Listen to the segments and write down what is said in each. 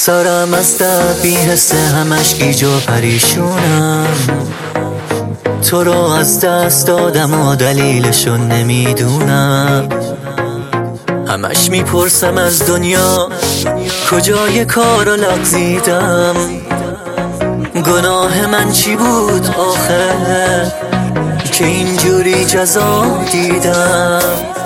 سرم از درد بی حسه، همش گیج و پریشونم. تو رو از دست دادم و دلیلشو نمیدونم. همش میپرسم از دنیا کجای کارو لغزیدم. گناه من چی بود آخه که اینجوری جزا دیدم؟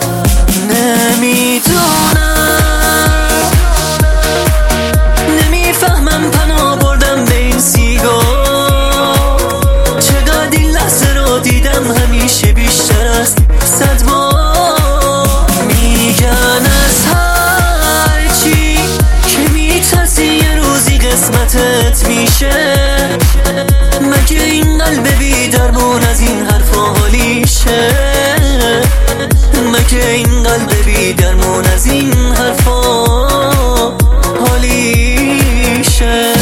نمیفهمم پناه بردم به این سیگار. چقدر این لحظه رو دیدم همیشه بیشتر از 100 بار. میگن از هرچی که میترسی یه روزی قسمتت میشه. مگه این قلب بی درمون از این حرفا حالیشه؟ مگه این قلب بی درمون از این حرفا حالیشه؟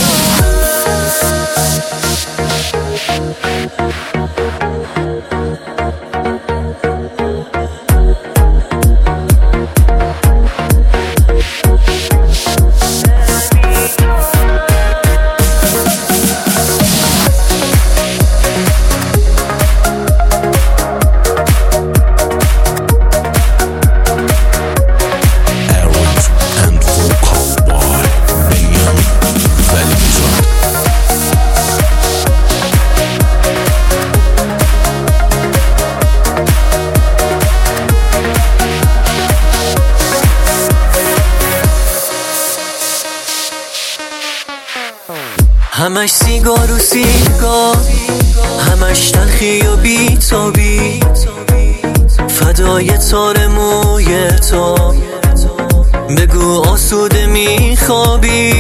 همش سیگار و سیگار، همش تلخی و بیتابی. فدای تار موی تو بگو آسوده میخوابی،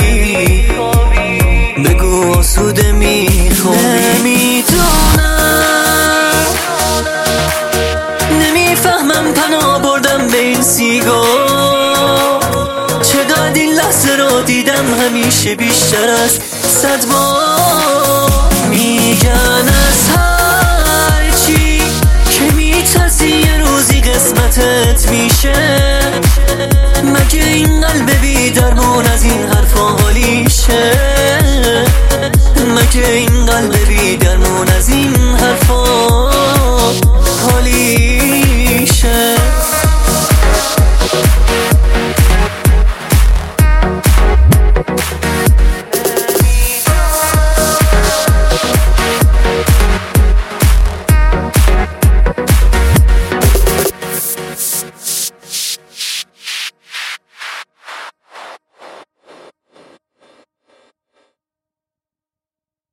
بگو آسوده میخوابی. نمیفهمم پناه بردم به این سیگار. چقدر این لحظه رو دیدم همیشه بیشتر از 100 بار. میگن از هرچی که میترسی یه روزی قسمتت میشه. مگه این قلب